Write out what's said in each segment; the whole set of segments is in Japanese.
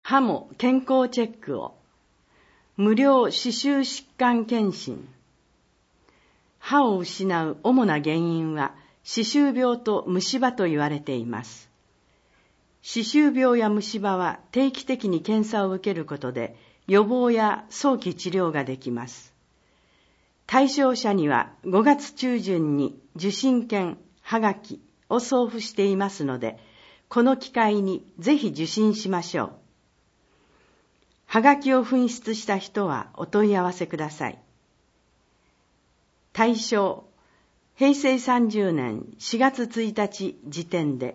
歯も健康チェックを。無料歯周疾患検診。歯を失う主な原因は歯周病と虫歯と言われています。歯周病や虫歯は定期的に検査を受けることで予防や早期治療ができます。対象者には5月中旬に受診券、はがきを送付していますので、この機会にぜひ受診しましょう。はがきを紛失した人はお問い合わせください。対象、平成30年4月1日時点で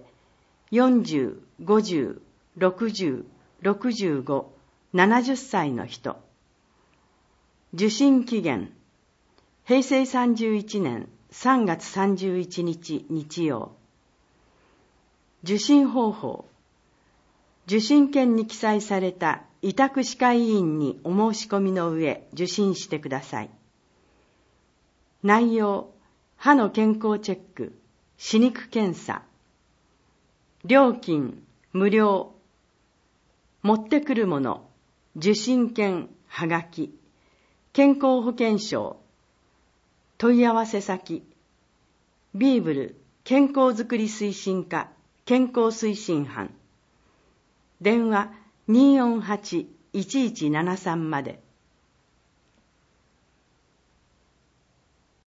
40、50、60、65、70歳の人。受診期限、平成31年3月31日日曜。受診方法、受診券に記載された委託歯科医院にお申し込みの上受診してください。内容、歯の健康チェック、歯肉検査。料金、無料。持ってくるもの、受診券、はがき、健康保険証。問い合わせ先、ビーブル健康づくり推進課健康推進班。電話248-1173まで。